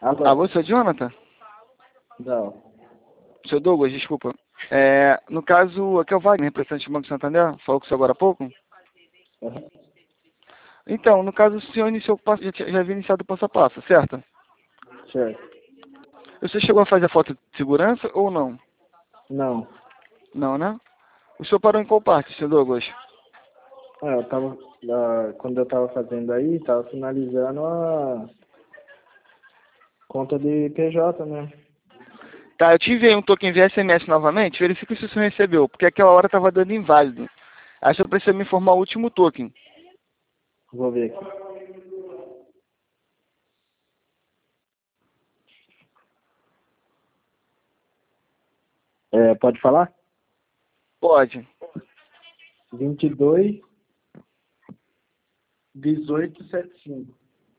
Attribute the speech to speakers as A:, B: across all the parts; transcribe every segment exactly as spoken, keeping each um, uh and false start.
A: Alô?
B: Alô, seu Jonathan?
A: Não.
B: Seu Douglas, desculpa. É, no caso, aqui é o Wagner, representante do Banco Santander, falou com o senhor agora há pouco.
A: Uhum.
B: Então, no caso, o senhor iniciou, o passo- já, tinha- já havia iniciado o passo a passo, certo?
A: Certo.
B: Você chegou a fazer a foto de segurança ou não?
A: Não.
B: Não, né? O senhor parou em qual parte, seu Douglas?
A: Ah, eu tava, ah, quando eu tava fazendo aí, tava finalizando a conta de P J, né?
B: Tá, eu te enviei um token via S M S novamente, verifique se o senhor recebeu, porque aquela hora estava dando inválido. Aí o senhor precisa me informar o último token.
A: Vou ver aqui. É, pode falar?
B: Pode.
A: vinte e dois, dezoito, setenta e cinco.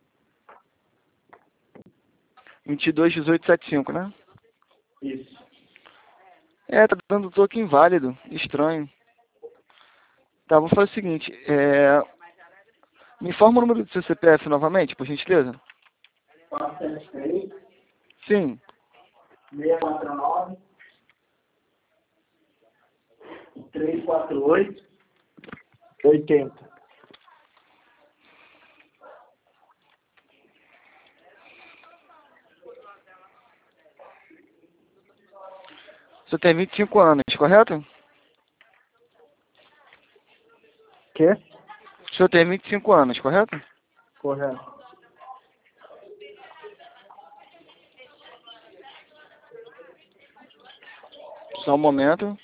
B: vinte e dois, dezoito, setenta e cinco, né?
A: Isso.
B: É, tá dando token inválido. Estranho. Tá, vou fazer o seguinte. É... Me informa o número do seu C P F novamente, por gentileza?
A: quatro sete três,
B: Sim.
A: seis quatro nove, três quatro oito, oitenta.
B: O senhor tem vinte e cinco anos, correto?
A: Quê?
B: O senhor tem vinte e cinco anos, correto?
A: Correto.
B: Só um momento.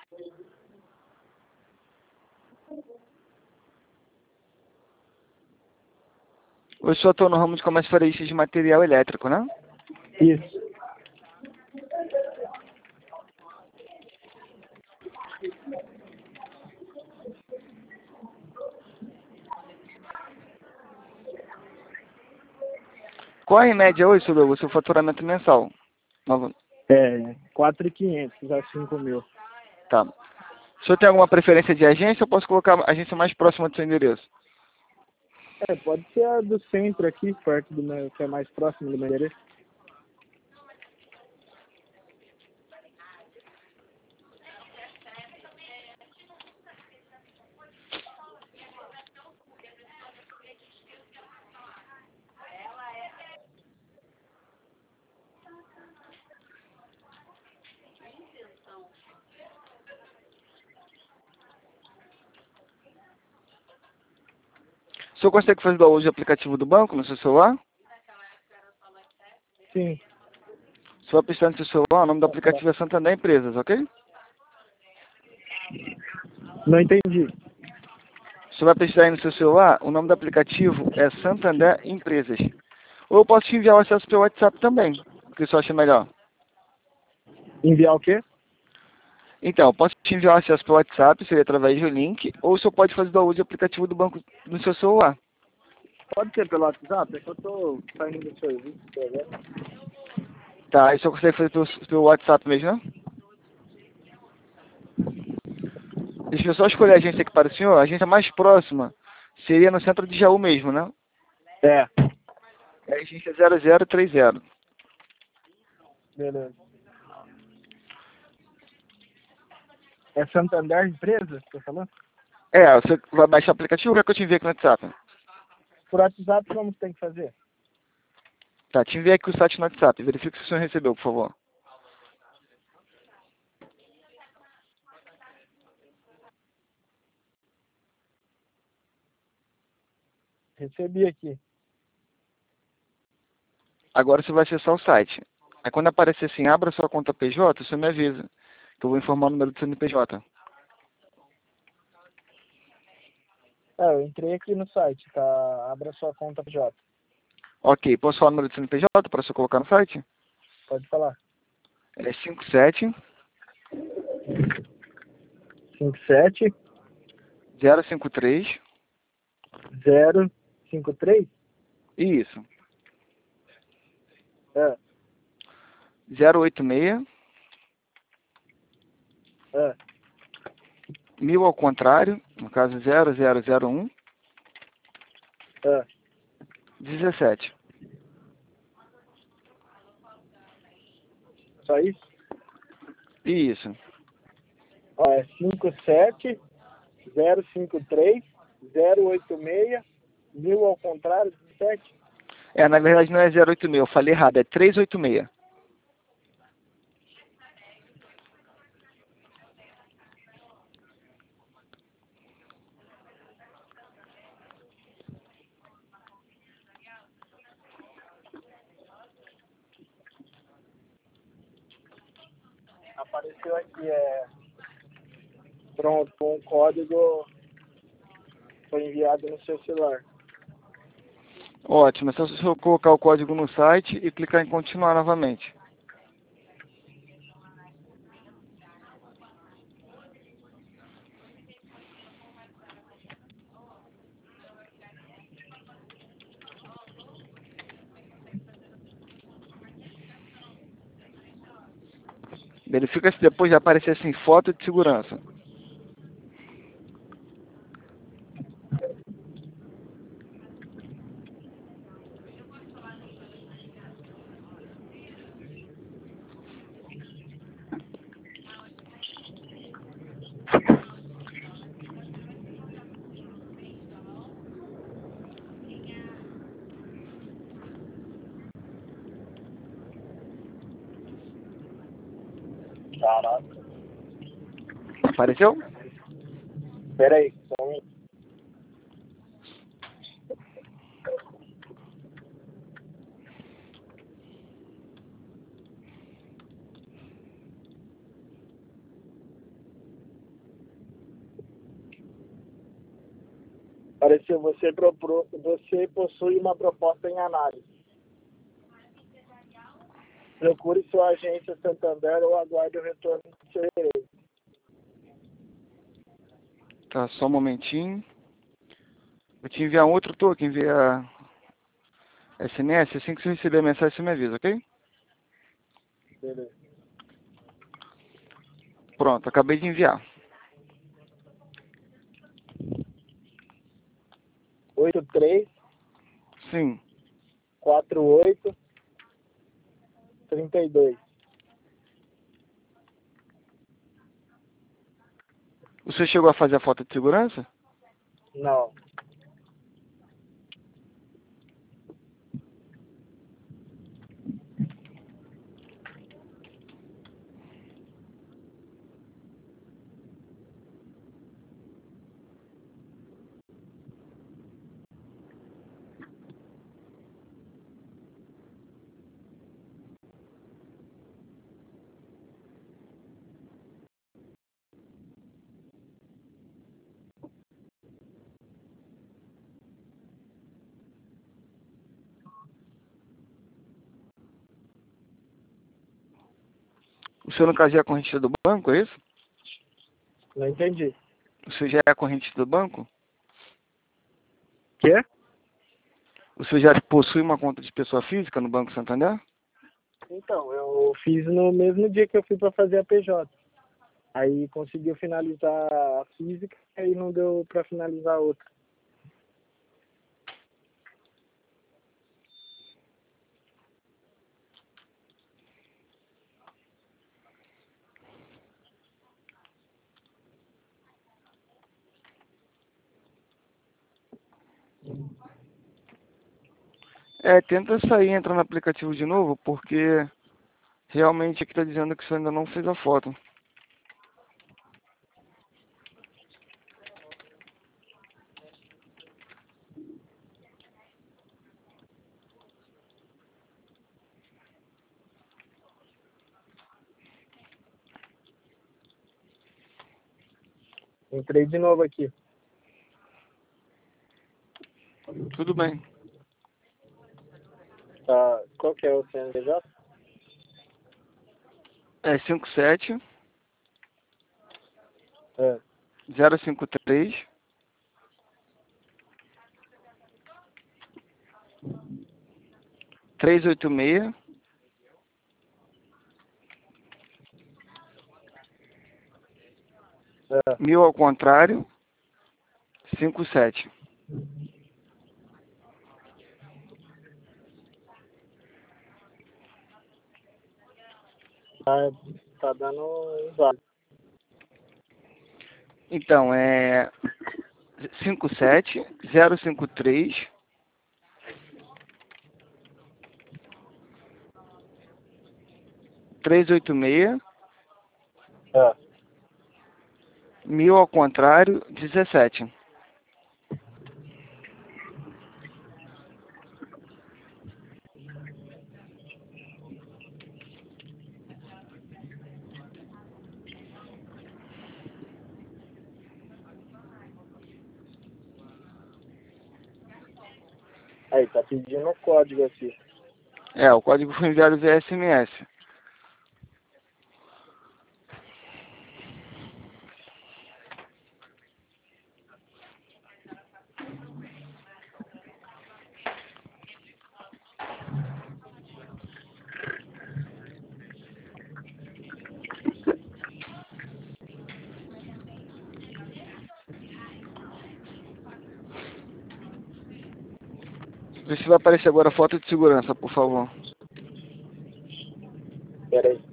B: O senhor atua no ramo de comércio varejista de material elétrico, né?
A: Isso.
B: Qual é em média hoje, seu Douglas, o seu faturamento mensal? Nova-
A: É, quatro mil e quinhentos a cinco mil.
B: Tá. O senhor tem alguma preferência de agência ou posso colocar a agência mais próxima do seu endereço?
A: É, pode ser a do centro aqui, perto do meu, que é mais próximo do meu endereço.
B: O senhor consegue fazer download do aplicativo do banco no seu celular?
A: Sim.
B: Se for precisar no seu celular, o nome do aplicativo é Santander Empresas, ok?
A: Não entendi.
B: Você vai precisar aí no seu celular, o nome do aplicativo é Santander Empresas. Ou eu posso te enviar o acesso pelo WhatsApp também, o que você acha melhor.
A: Enviar o quê?
B: Então, eu posso te enviar o acesso pelo WhatsApp, seria através do link, ou o senhor pode fazer download do aplicativo do banco no seu celular.
A: Pode ser pelo WhatsApp? É que eu tô saindo do serviço, tá vendo?
B: Tá, aí o senhor consegue fazer pelo, pelo WhatsApp mesmo, né? Deixa eu só escolher a agência aqui para o senhor. A agência mais próxima seria no centro de Jaú mesmo, né?
A: É.
B: É a agência zero zero três zero.
A: Beleza. É Santander Empresa, você tá falando?
B: É, você vai baixar o aplicativo ou quer que eu te envie aqui no WhatsApp?
A: Por WhatsApp, como tem que fazer?
B: Tá, te enviei aqui o site no WhatsApp. Verifique se o senhor recebeu, por favor.
A: Recebi aqui.
B: Agora você vai acessar o site. Aí quando aparecer assim, abra sua conta P J, você me avisa. Que eu vou informar o número do C N P J.
A: É, eu entrei aqui no site, tá? Abra sua conta P J.
B: Ok, posso falar o número do C N P J para você colocar no site?
A: Pode falar.
B: É cinco sete
A: cinco sete
B: zero cinco três.
A: zero cinco três.
B: Isso.
A: É,
B: zero oito seis.
A: é.
B: Mil ao contrário. No caso zero zero zero um.
A: É.
B: dezessete.
A: Só isso?
B: Isso.
A: Ó, é cinco sete zero cinco três zero oito seis, mil ao contrário, sete.
B: É, na verdade não é zero oito seis, eu falei errado, é trezentos e oitenta e seis.
A: Apareceu aqui, é... Pronto, um código foi enviado no seu celular.
B: Ótimo, é só você colocar o código no site e clicar em continuar novamente. Verifica se depois de aparecer assim, foto de segurança.
A: Caraca.
B: Apareceu?
A: Pera aí, só um... Apareceu, você, propro... você possui uma proposta em análise. Procure sua agência Santander ou aguarde o retorno do seu direito.
B: Tá, só um momentinho. Vou te enviar um outro token via S M S, assim que você receber a mensagem você me avisa, ok?
A: Beleza.
B: Pronto, acabei de enviar.
A: oito três
B: Sim.
A: quatro oito trinta e dois.
B: Você chegou a fazer a foto de segurança?
A: Não.
B: O senhor, no caso, já é correntista do banco, é isso?
A: Não entendi.
B: O senhor já é correntista do banco?
A: Quê?
B: O senhor já possui uma conta de pessoa física no Banco Santander?
A: Então, eu fiz no mesmo dia que eu fui para fazer a P J. Aí conseguiu finalizar a física e aí não deu para finalizar a outra.
B: É, tenta sair e entrar no aplicativo de novo, porque realmente aqui está dizendo que você ainda não fez a foto.
A: Entrei de novo aqui.
B: Tudo bem.
A: Tá. Qual que é o C N P J?
B: É cinco sete
A: É.
B: zero cinco três trezentos e oitenta e seis
A: É.
B: mil ao contrário cinquenta e sete.
A: Tá, tá dando inválido.
B: Então, é cinco sete zero cinco três três oito seis
A: É.
B: mil ao contrário dezessete.
A: Aí, tá pedindo o código aqui.
B: É, o código foi enviado via S M S. Vê se vai aparecer agora a foto de segurança, por favor.
A: Pera aí.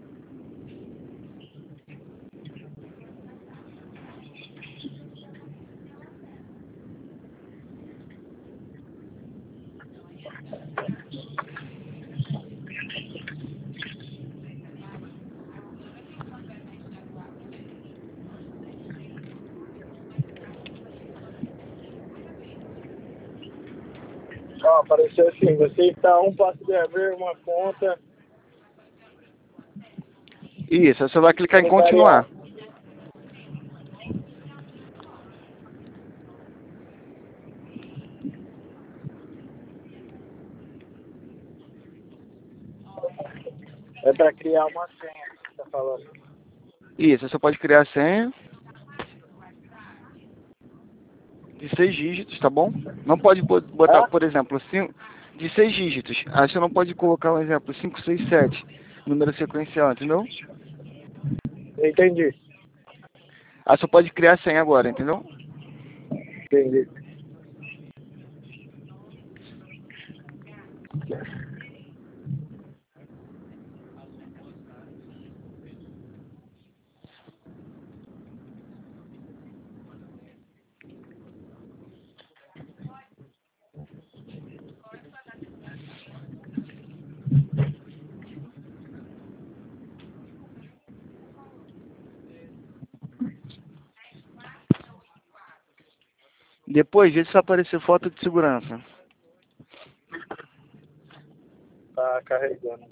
A: Ó, apareceu assim, você está a um passo de abrir uma conta
B: Isso, aí você vai clicar em continuar.
A: empresarial. É para criar uma senha, que você tá falando.
B: Isso, aí você pode criar a senha de seis dígitos, tá bom? Não pode bo- botar,
A: Ah,
B: por exemplo, cinco, de seis dígitos. Aí você não pode colocar um exemplo, cinco seis sete, número sequencial, entendeu?
A: entendi.
B: Aí você pode criar a senha agora, entendeu?
A: Entendi.
B: Depois disso vai aparecer foto de segurança.
A: Tá carregando.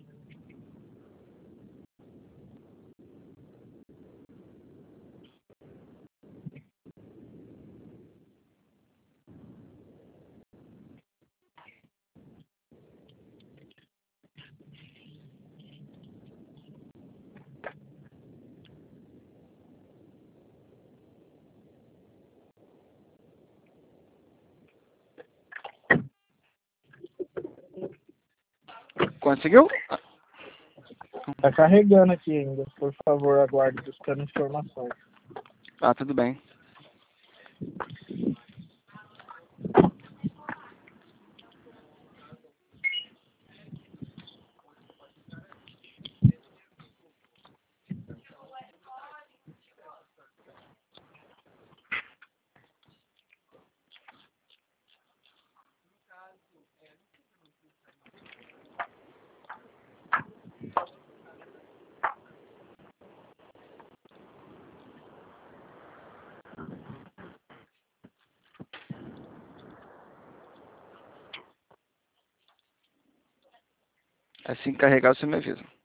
B: Conseguiu?
A: Tá carregando aqui ainda. Por favor, aguarde buscando informações.
B: Ah, tudo bem. Assim que carregar, você me avisa.